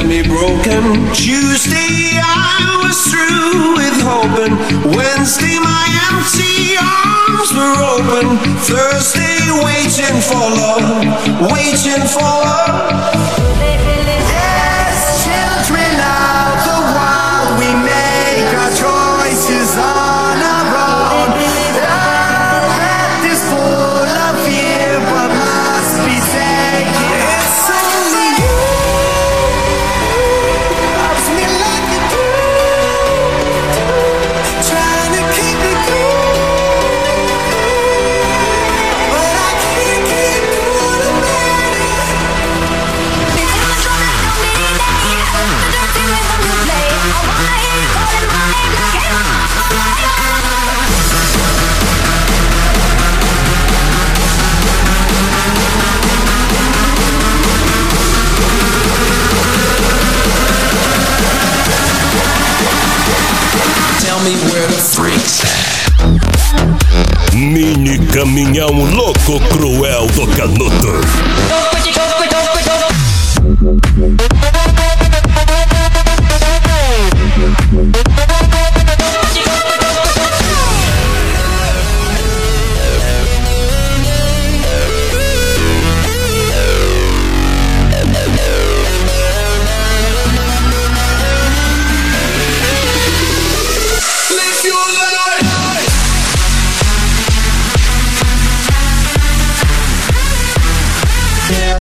me broken. Tuesday I was through with hoping. Wednesday my empty arms were open. Thursday waiting for love, waiting for love. Yes, children of the wild, we make our choices on our own. Our path is full of fear, but must be taken. It's only you loves me like you do, trying to keep it cool, but I can't keep doing it, baby. Tell me where the freaks at. Mini caminhão louco cruel do Canuto.